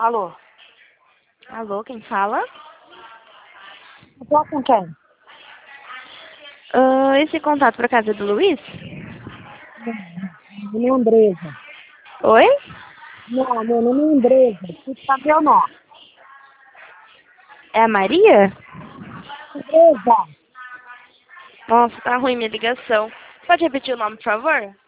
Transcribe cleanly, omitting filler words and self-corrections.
Alô? Alô, quem fala? Eu tô com quem? Esse contato para casa do Luiz? Meu nome é Andresa. Oi? Não, meu nome é Andresa. Você sabe meu nome? É a Maria? Andresa. Nossa, tá ruim minha ligação. Pode repetir o nome, por favor?